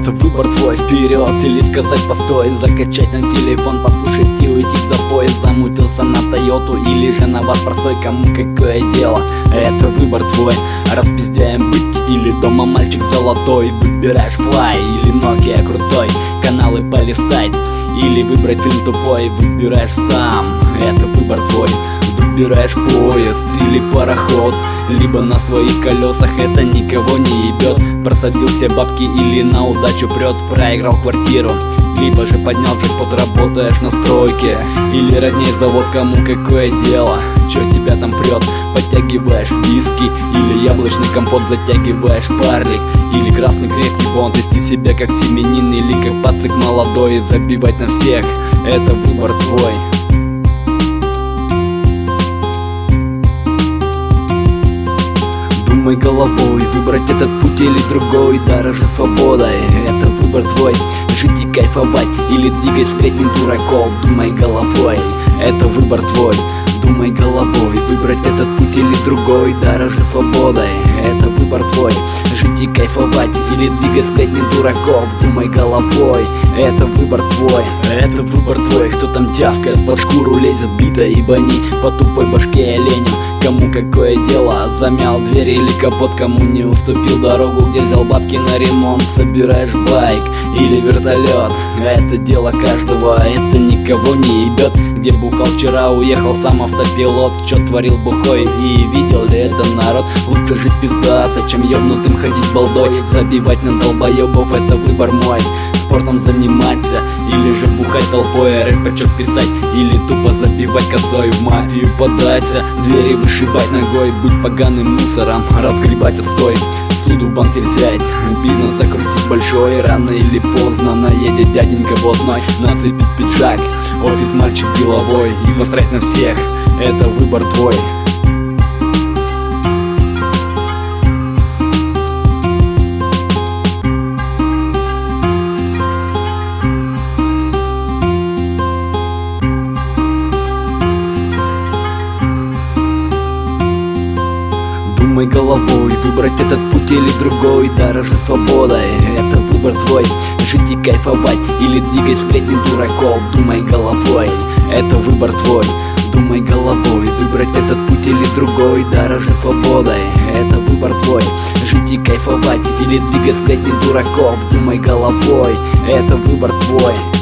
это выбор твой. Вперед или сказать постой, закачать на телефон, послушать и уйти в запой. Замутился на Тойоту или же на вас простой, кому какое дело, это выбор твой. Распиздяем быть или дома мальчик золотой. Выбираешь флай или Nokia крутой, каналы полистать или выбрать фильм тупой. Выбираешь сам, это выбор твой. Выбираешь поезд или пароход, либо на своих колесах, это никого не ебет. Просадил все бабки или на удачу прет, проиграл квартиру, либо же поднял джекпот, работаешь на стройке или родней завод, кому какое дело, чё тебя там прет. Подтягиваешь виски или яблочный компот, затягиваешь парлик или красный крепкий бонд. Вести себя как семенин или как пацик молодой и забивать на всех, это выбор твой. Думай головой, выбрать этот путь или другой, дороже свободой, это выбор твой. Жить и кайфовать или двигать встретным дураков, думай головой, это выбор твой. Думай головой, выбрать этот путь или другой, дороже свободой, это выбор твой. Жить и кайфовать или двигать встретным дураков, думай головой, это выбор твой. Это выбор твой. Кто там тявкает, под шкуру лезет бита, ибо не по тупой башке оленем, кому какое дело, замял дверь или капот, кому не уступил дорогу, где взял бабки на ремонт. Собираешь байк или вертолет, это дело каждого, это никого не ебет. Где бухал вчера, уехал сам автопилот, чё творил бухой и видел ли это народ. Лучше жить пиздато, чем ёбнутым ходить балдой, забивать на долбоёбов, это выбор мой. Спортом заниматься или же бухать толпой, рэпачок писать или тупо забивать косой, в мафию податься, двери вышибать ногой, быть поганым мусором, разгребать отстой, суду в банке взять, бизнес закрутить большой, рано или поздно наедет дяденька блатной, нацепить пиджак, офис мальчик деловой и посрать на всех, это выбор твой. Думай головой, выбрать этот путь или другой, дороже свободой, это выбор твой. Жить и кайфовать или двигать встретным дураков, думай головой, это выбор твой. Думай головой, выбрать этот путь или другой, дороже свободой, это выбор твой. Жить и кайфовать или двигать встретным дураков, думай головой, это выбор твой.